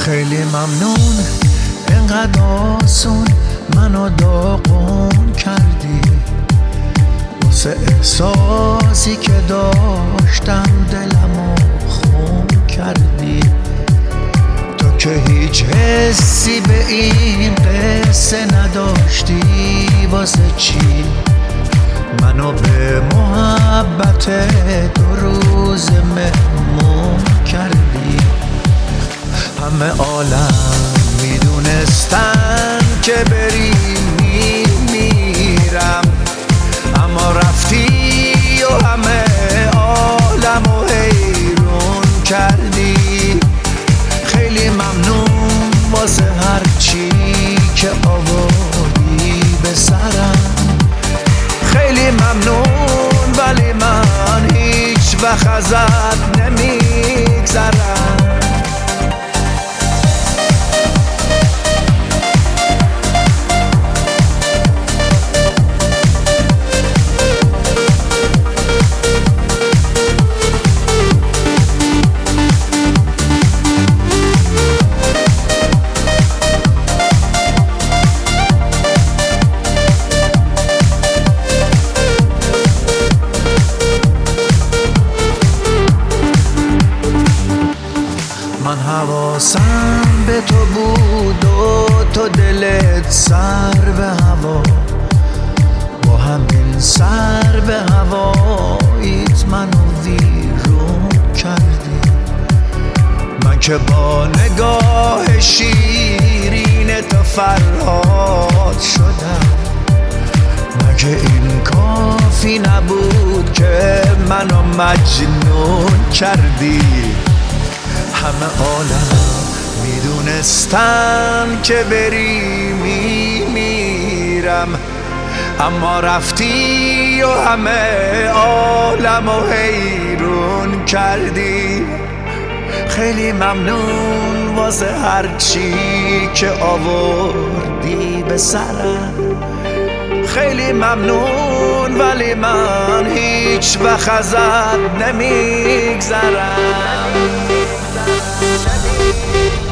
خیلی ممنون اینقدر آسون منو داغون کردی، واسه احساسی که داشتم دلمو خون کردی. تو که هیچ حسی به این قصه نداشتی، واسه چی منو به محبت 2 روز مهمون کردی؟ همه عالم میدونستن که بری میمیرم، اما رفتی و همه عالمو حیرون کردی. خیلی ممنون واسه هر چی که آوردی به سرم، خیلی ممنون ولی من هیچ وقت ازت نمیگذرم. من حواسم به تو بود و تو دلت سر به هوا، با همین سر به هواییت منو ویرون کردی. من که با نگاه شیرین تو فرهاد شدم، مگه این کافی نبود که منو مجنون کردی؟ همه عالم میدونستن که بری میمیرم، اما رفتی و همه عالمو حیرون کردی. خیلی ممنون واسه هر چی که آوردی به سرم، خیلی ممنون ولی من هیچ وقت ازت نمیگذرم.